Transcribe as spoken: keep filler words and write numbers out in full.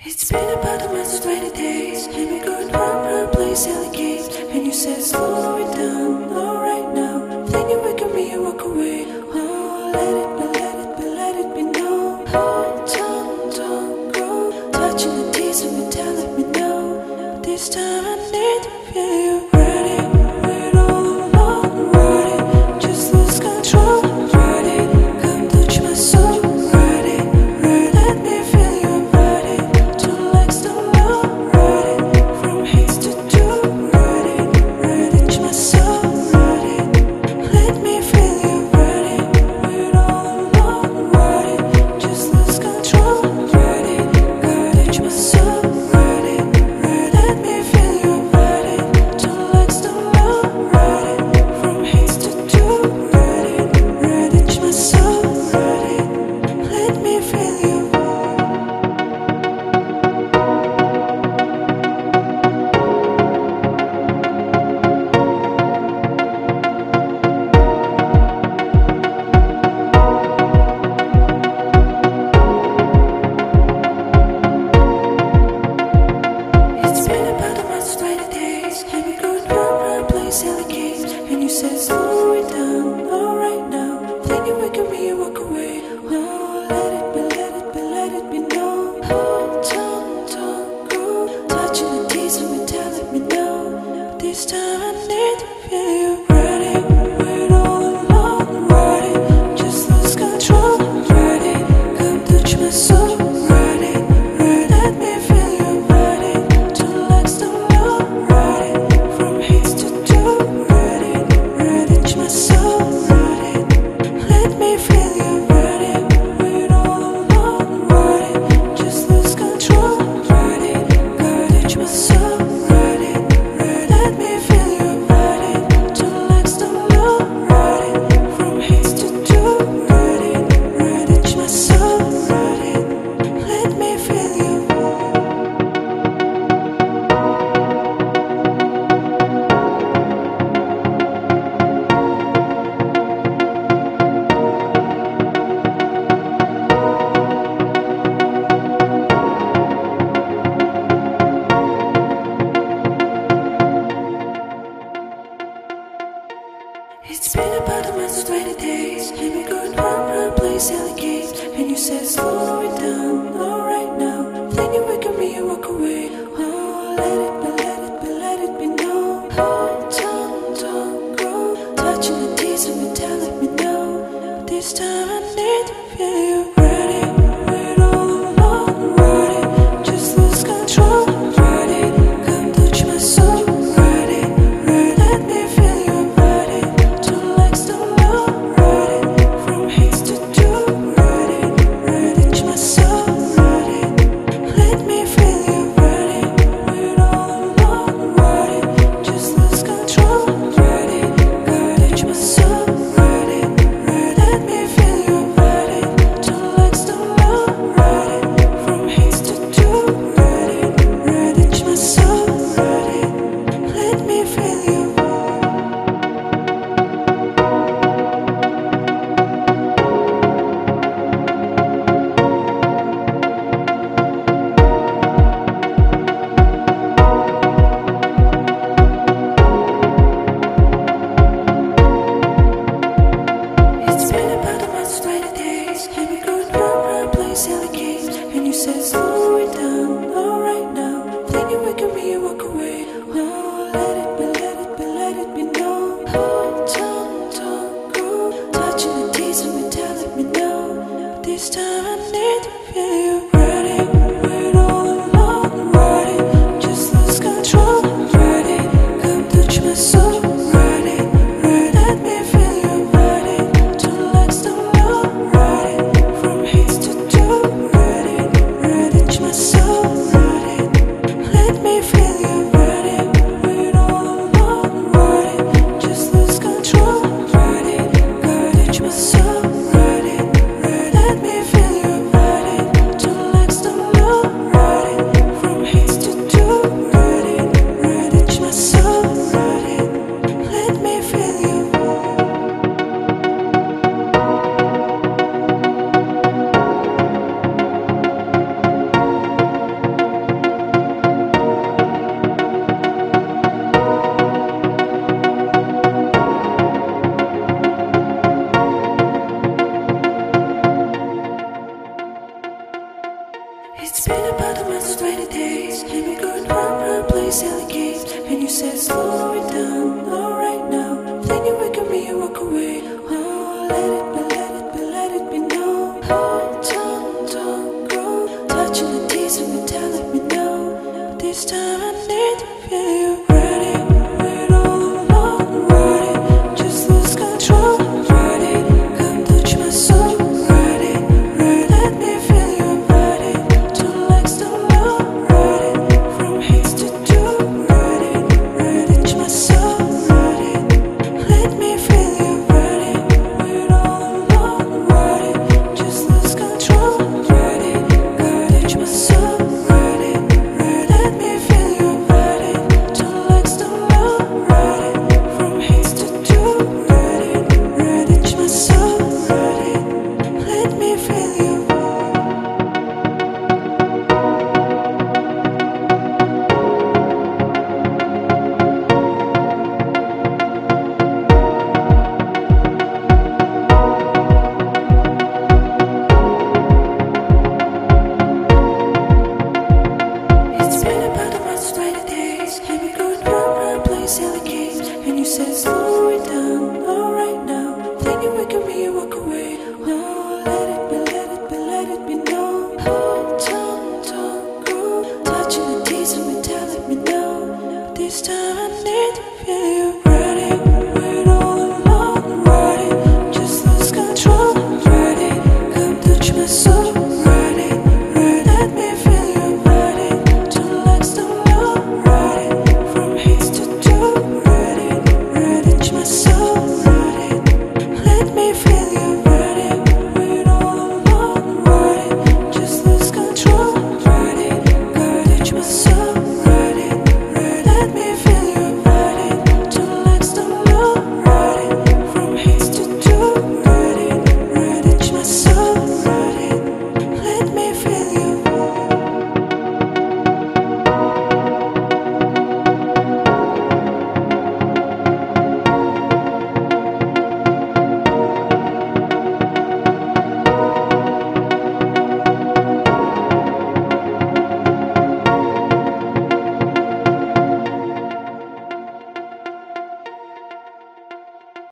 It's been about a month or twenty days, and we're going round, round, playing silly games. And you said slow it down, alright now. Then you wake up me and walk away. Oh, let it be, let it be, let it be known. Hold on, don't go touching the teeth of me, telling me no. This time I need to feel you ready. We're all alone, ready. Just lose control, ready. Come touch my soul, ready, ready. Let me feel you ready. Two legs don't know, ready. From heads to toe, ready, ready. Touch my soul, ready. Let me feel you ready. We're all alone, ready. Just lose control, ready. Girl, touch my soul, ready, ready. Let me feel you ready. Two legs don't know, ready. From heads to toe, ready, ready. Touch my soul, ready. Let me feel you. It's been about a month, twenty days, and we're going round, round, playing silly games. And you said slow it down, alright now. Then you wake up me and walk away. Oh, let it be, let it be, let it be known. Hold on, don't go touching the teeth of me, telling me no. This time I need to feel you ready. We're all alone, ready. Just lose control, ready. Come touch my soul, ready, ready. Let me feel you ready. Two legs don't know, ready. From heads to toe, ready, ready. Touch my soul, ready. Let me feel you ready. We're all alone, ready. Just lose control, ready. Girl, touch my soul, ready, ready. Let me feel you ready. Two legs don't know, ready. From heads to toe, ready, ready. Touch my soul, ready. Let me feel you. It's been about a month or twenty days, and we're going round, round, playing silly games. And you said slow it down, alright now. Then you wake up me and walk away. Oh, let it be, let it be, let it be known. Hold on, don't go touching the teeth of me, telling me no. This time I need to feel you ready. We're all alone, ready. Just lose control, ready. Come touch my soul, ready, ready. Let me feel you ready. Two legs don't know, ready. From heads to toe, ready, ready. Touch my soul, ready. Let me feel you ready. We're all alone, ready. Just lose control, ready. Girl, touch my soul, ready, ready. Let me feel you ready. Two legs don't know, ready. From heads to toe, ready, ready. Touch my soul, ready. Let me feel you. It's been about a month or twenty days, and we're going round, round, playing silly games. And you said slow it down, alright now. Then you wake up me and walk away. Oh, let it be, let it be, let it be known. Hold on, don't go touching the teeth of me, telling me no. This time I need to feel you ready. We're all alone, ready. Just lose control, ready. Come touch my soul, ready, ready. Let me feel you ready. Two legs don't know, ready. From heads to toe, ready, ready. Touch my soul, It's been about a month, twenty days, and we going round, round, play silly games. And you said slow it down, alright now. Then you wake up me, you walk away. Oh, let it be, let it be, let it be known. Hold on, don't go touching the teeth and you telling me no. But this time I need to feel you.